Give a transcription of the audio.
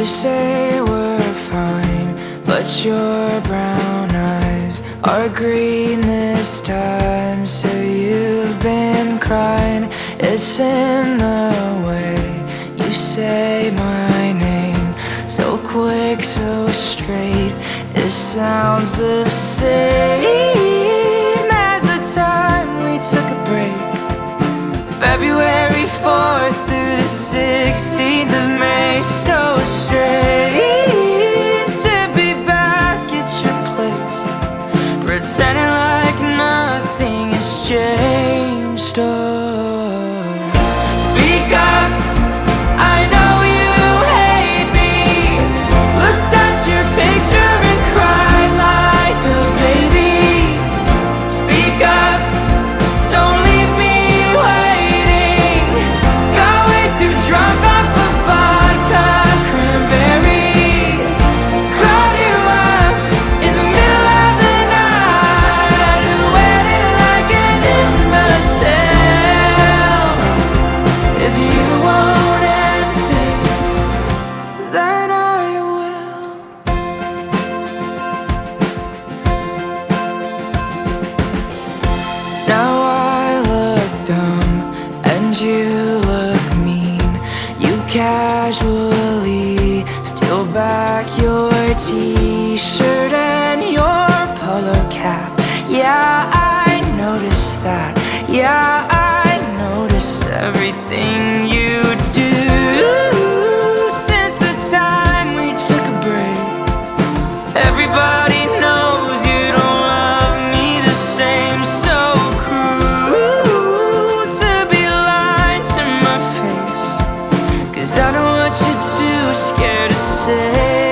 You say we're fine, but your brown eyes are green this time. So you've been crying, it's in the way you say my name. So quick, so straight, it sounds the same as the time we took a break. February 4th through the 16th of May. So strange to be back at your place, pretending like nothing has changed. Oh, speak up, I know you hate me. Looked at your picture and cried like a baby. Speak up, don't leave me waiting. Got way too drunk off of vodka cranberry. Called you up in the middle of the night, waiting like an imbecile. If you won't end things, then I will. Now I look dumb and you look mean. You casually steal back your t-shirt and your polo cap. Yeah, I noticed that. Yeah, I notice everything you do. Since the time we took a break, everybody knows you don't love me the same. So cruel to be lying to my face, 'cause I know what you're too scared to say.